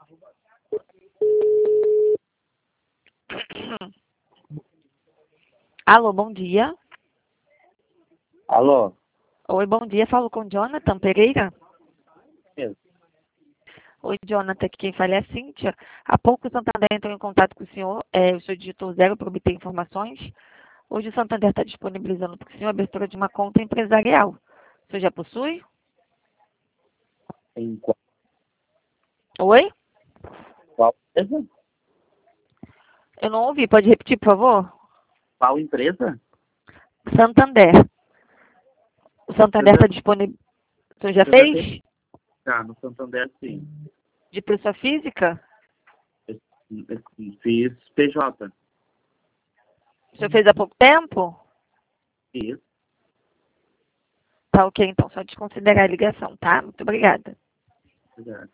Alô, bom dia. Alô? Oi, bom dia. Falo com Jonathan Pereira. Mesmo. Oi, Jonathan, aqui quem fala é a Cíntia. Há pouco o Santander entrou em contato com o senhor, o senhor digitou 0 para obter informações. Hoje o Santander está disponibilizando para o senhor a abertura de uma conta empresarial. O senhor já possui? Em qual Oi? empresa? Eu não ouvi, pode repetir, por favor? Qual empresa? Santander. O Santander está disponível. O senhor já Eu já fez? tenho. Tá, no Santander, sim. De pessoa física? Fiz PJ. O senhor fez há pouco tempo? Fiz. Tá ok, então, só desconsiderar a ligação, tá? Muito obrigada. Obrigado.